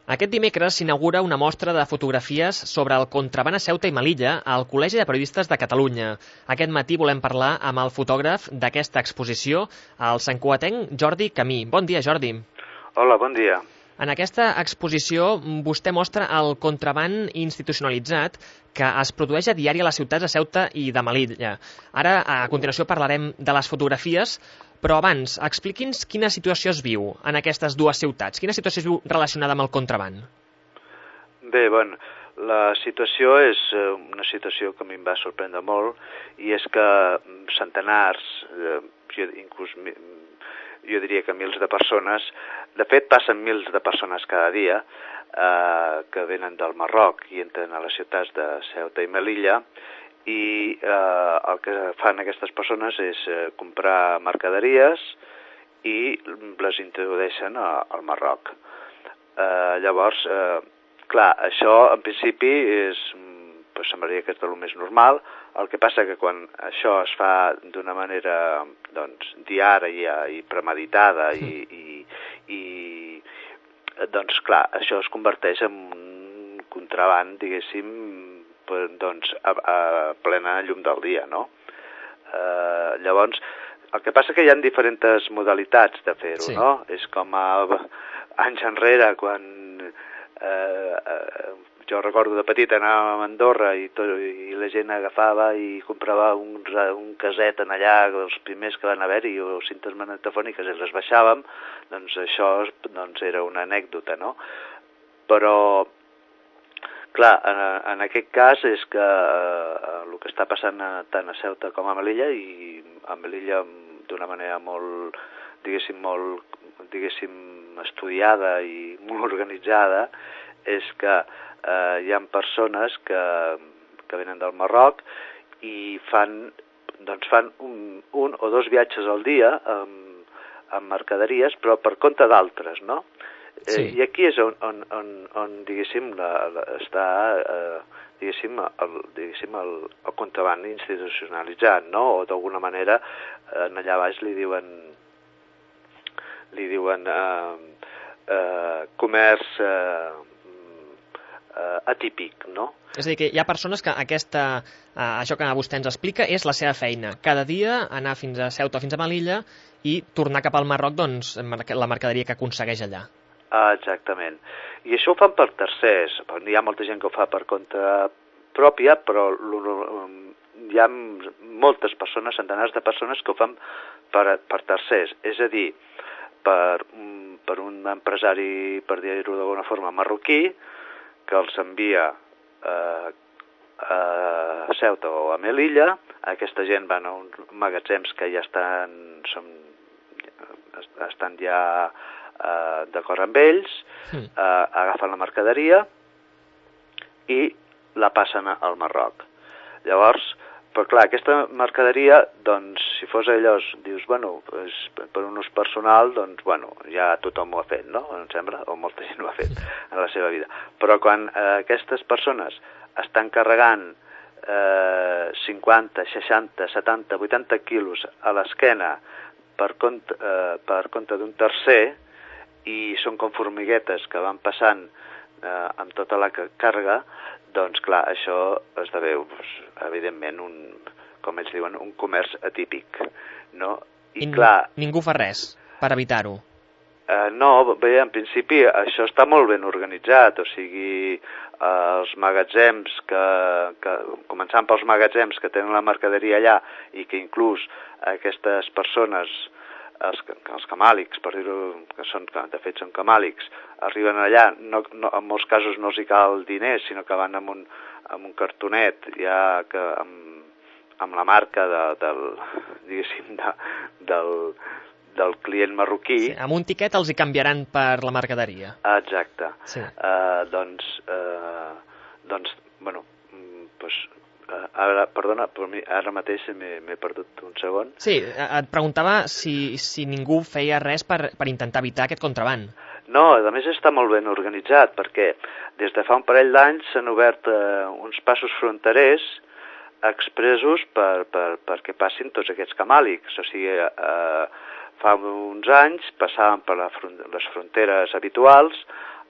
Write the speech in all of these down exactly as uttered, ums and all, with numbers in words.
Aquest dimecres s'inaugura una mostra de fotografies sobre el contraban a Ceuta i Melilla al Col·legi de Periodistes de Catalunya. Aquest matí volem parlar amb el fotògraf d'aquesta exposició, el santcugatenc Jordi Camí. Bon dia, Jordi. Hola, bon dia. En aquesta exposició vostè mostra el contraban institucionalitzat que es produeix a diari a les ciutats de Ceuta i de Melilla. Ara, a continuació, parlarem de les fotografies, però abans, expliqui'ns quina situació es viu en aquestes dues ciutats. Quina situació es viu relacionada amb el contraban? Bé, bueno, la situació és una situació que a mi em va sorprendre molt, i és que centenars, eh, inclús jo diria que mils de persones, de fet passen mils de persones cada dia, eh, que venen del Marroc i entren a les ciutats de Ceuta i Melilla, i eh, el que fan aquestes persones és eh, comprar mercaderies i les introdueixen a, al Marroc. Eh, llavors, eh, clar, això en principi és, pues, semblaria que és del més normal. El que passa que quan això es fa d'una manera, doncs, diària i premeditada i, i, i doncs, clar, això es converteix en un contraban, diguéssim, doncs, a, a plena llum del dia, no? Eh, llavors, el que passa que hi ha diferents modalitats de fer-ho, sí. No? És com a, anys enrere, quan eh, eh, jo recordo de petit anàvem a Andorra i, tot, i la gent agafava i comprava un, un caset en allà, els primers que van haver-hi, o cintes magnetofòniques, i les baixàvem, doncs això doncs, era una anècdota, no? Però clar, en, en aquest cas és que eh, el que està passant a, tant a Ceuta com a Melilla, i a Melilla d'una manera molt, diguéssim, molt, diguéssim, estudiada i molt organitzada, és que eh, hi ha persones que, que venen del Marroc i fan, doncs fan un, un o dos viatges al dia amb, amb mercaderies, però per compte d'altres, no? Sí. Eh, I aquí és on, on, on, on diguéssim, la, la, està, eh, diguéssim, el, diguéssim el, el contraban institucionalitzat, no? O d'alguna manera, eh, allà baix li diuen, li diuen eh, eh, comerç eh, eh, atípic, no? És a dir, que hi ha persones que aquesta, eh, això que vostè ens explica és la seva feina. Cada dia anar fins a Ceuta o fins a Melilla i tornar cap al Marroc, doncs, la mercaderia que aconsegueix allà. Ah, exactament. I això ho fan per tercers. Hi ha molta gent que ho fa per compte pròpia, però hi ha moltes persones, centenars de persones que ho fan per, per tercers. És a dir, per, per un empresari, per dir-ho d'alguna forma, marroquí, que els envia eh, a Ceuta o a Melilla. Aquesta gent van a uns magatzems que ja estan, són, estan ja Uh, d'acord amb ells, uh, agafen la mercaderia i la passen al Marroc. Llavors, però clar, aquesta mercaderia, doncs, si fos allò, dius, bueno, pues, per un ús personal, doncs, bueno, ja tothom ho ha fet, no? Em sembla, o molta gent ho ha fet en la seva vida. Però quan uh, aquestes persones estan carregant uh, cinquanta, seixanta, setanta, vuitanta quilos a l'esquena per compte, uh, per compte d'un tercer, i són com formiguetes que van passant eh, amb tota la càrrega, doncs clar, això esdevé, doncs, evidentment, un, com ells diuen, un comerç atípic, no? I, I clar, ningú fa res per evitar-ho? Eh, no, bé, en principi això està molt ben organitzat, o sigui, eh, els magatzems, que, que, començant pels magatzems que tenen la mercaderia allà i que inclús aquestes persones, Els, els camàlics, per dir-ho, que són, de fet són camàlics, arriben allà, no, no, en molts casos no els hi cal diners, sinó que van amb un, amb un cartonet ja que amb, amb la marca de, del, diguéssim, de, del, del client marroquí. Sí, amb un tiquet els hi canviaran per la mercaderia. Exacte. Sí. Uh, doncs, uh, doncs, bueno, doncs, Ara, perdona, però ara mateix m'he perdut un segon. Sí, et preguntava si, si ningú feia res per, per intentar evitar aquest contraban. No, a més està molt ben organitzat, perquè des de fa un parell d'anys s'han obert eh, uns passos fronterers expressos per, per, perquè passin tots aquests camàlics. O sigui, eh, fa uns anys passaven per la front, les fronteres habituals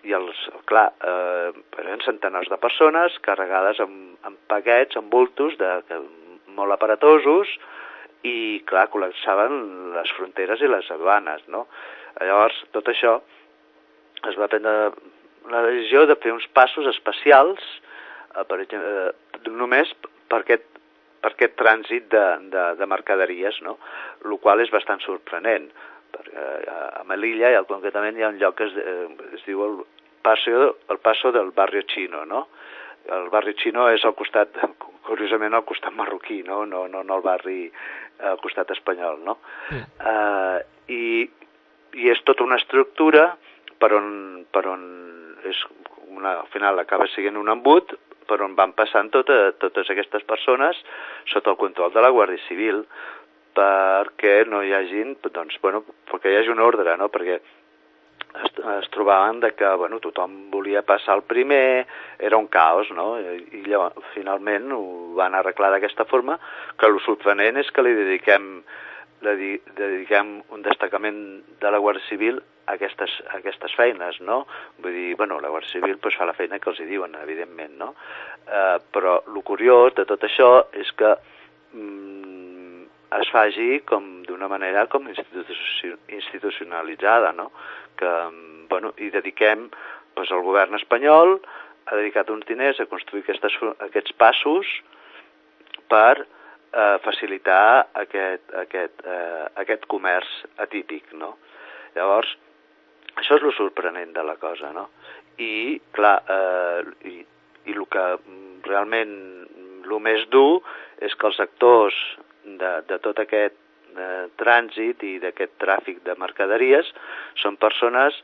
i els, clar, eh, eren centenars de persones carregades amb, amb paquets, amb bultos de, de, molt aparatosos, i, clar, col·lapsaven les fronteres i les aduanes, no? Llavors, tot això es va prendre la decisió de fer uns passos especials, eh, per exemple, eh, només per aquest, per aquest trànsit de, de, de mercaderies, no? El qual és bastant sorprenent. Perquè a Melilla, i concretament, hi ha un lloc que es, eh, es diu el paso, el paso del barrio chino, no? El barri xino és al costat, curiosament, al costat marroquí, no, no, no, no el barri al costat espanyol, no? Mm. Uh, i, I és tota una estructura per on, per on és una, al final acaba sent un embut, per on van passant tota, totes aquestes persones sota el control de la Guàrdia Civil, perquè no hi hagin, doncs, bueno, perquè hi hagi un ordre, no? Perquè es, es trobaven de que, bueno, tothom volia passar el primer, era un caos, no? I, i llavors, finalment ho van arreglar d'aquesta forma, que el sorprenent és que li dediquem, li dediquem un destacament de la Guàrdia Civil a aquestes, a aquestes feines, no? Vull dir, bueno, la Guàrdia Civil pues, fa la feina que els hi diuen, evidentment, no? Eh, però el curiós de tot això és que mm, es faci com d'una manera com institucionalitzada, no? Que, bueno, i dediquem, doncs el govern espanyol ha dedicat uns diners a construir aquestes, aquests passos per eh, facilitar aquest, aquest, eh, aquest comerç atípic, no? Llavors, això és el sorprenent de la cosa, no? I, clar, eh, i, i el que realment, el més dur és que els actors de, de tot aquest de trànsit i d'aquest tràfic de mercaderies són persones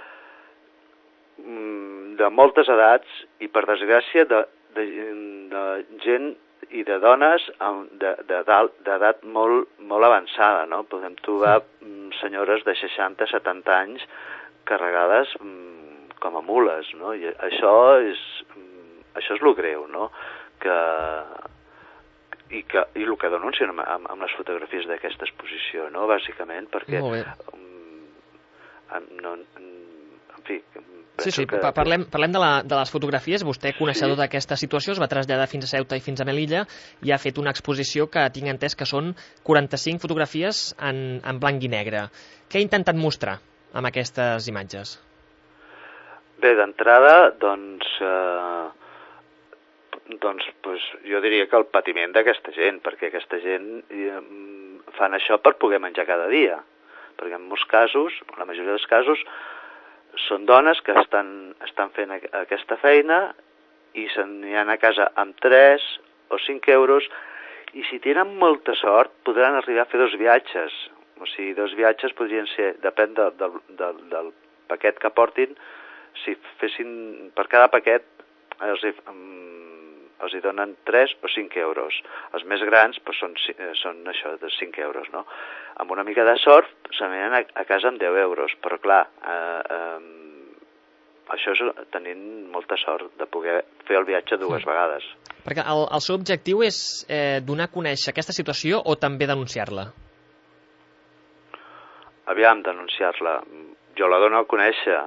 de moltes edats i, per desgràcia, de, de, de gent i de dones d'edat molt, molt avançada, no? Podem trobar senyores de seixanta a setanta anys carregades com a mules, no? I això és, això és el greu, no? Que i, que, i el que denuncien amb, amb, amb les fotografies d'aquesta exposició, no? Bàsicament, perquè um, no, en fi... Sí, sí, que... parlem, parlem de, la, de les fotografies. Vostè, coneixedor sí. d'aquesta situació, es va traslladar fins a Ceuta i fins a Melilla i ha fet una exposició que tinc entès que són quaranta-cinc fotografies en, en blanc i negre. Què ha intentat mostrar amb aquestes imatges? Bé, d'entrada, doncs... Eh... doncs pues, jo diria que el patiment d'aquesta gent, perquè aquesta gent eh, fan això per poder menjar cada dia, perquè en molts casos, en la majoria dels casos, són dones que estan, estan fent aquesta feina i se'n aniran a casa amb tres o cinc euros, i si tenen molta sort podran arribar a fer dos viatges, o sigui, dos viatges podrien ser, depèn de, de, de, del paquet que portin, si fessin per cada paquet els els hi donen tres o cinc euros. Els més grans doncs, són, són això, de cinc euros, no? Amb una mica de sort se n'aniran a, a casa amb deu euros, però clar, eh, eh, això és tenint molta sort de poder fer el viatge dues sí. vegades. Perquè el, el seu objectiu és eh, donar a conèixer aquesta situació o també denunciar-la? Aviam, denunciar-la. Jo la dono a conèixer.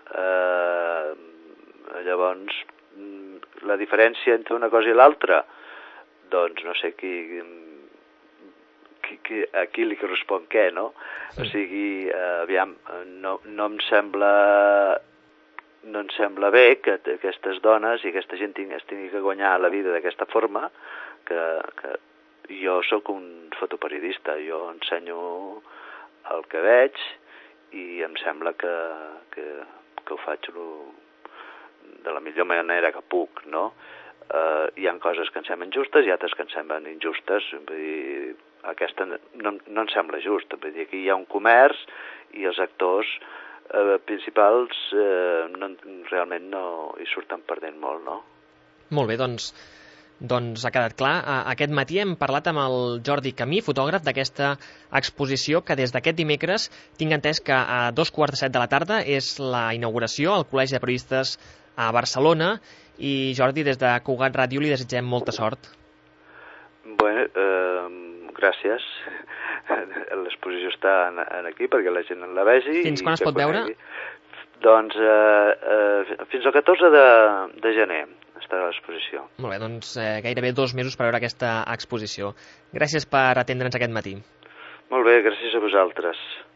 Eh, llavors... La diferència entre una cosa i l'altra, doncs no sé qui, qui, qui, a qui li correspon què, no? Sí. O sigui, eh, aviam, no, no em sembla no em sembla bé que aquestes dones i aquesta gent es tingui que guanyar la vida d'aquesta forma, que, que jo sóc un fotoperiodista, jo ensenyo el que veig i em sembla que, que, que ho faig lo, de la millor manera que puc, no? Eh, hi ha coses que em semblen justes i altres que em semblen injustes. Vull dir, aquesta no, no em sembla just. Vull dir, aquí hi ha un comerç i els actors eh, principals eh, no, realment no hi surten perdent molt, no? Molt bé, doncs, doncs ha quedat clar. Aquest matí hem parlat amb el Jordi Camí, fotògraf d'aquesta exposició, que des d'aquest dimecres tinc entès que a dos quarts de set de la tarda és la inauguració al Col·legi de Periodistes a Barcelona, i Jordi, des de Cugat Ràdio li desitgem molta sort. Bueno, eh, gràcies. L'exposició està en, en aquí perquè la gent la vegi. Fins quan es pot veure? Doncs eh, eh, fins al catorze de, de gener estarà a l'exposició. Molt bé, doncs eh, gairebé dos mesos per veure aquesta exposició. Gràcies per atendre'ns aquest matí. Molt bé, gràcies a vosaltres.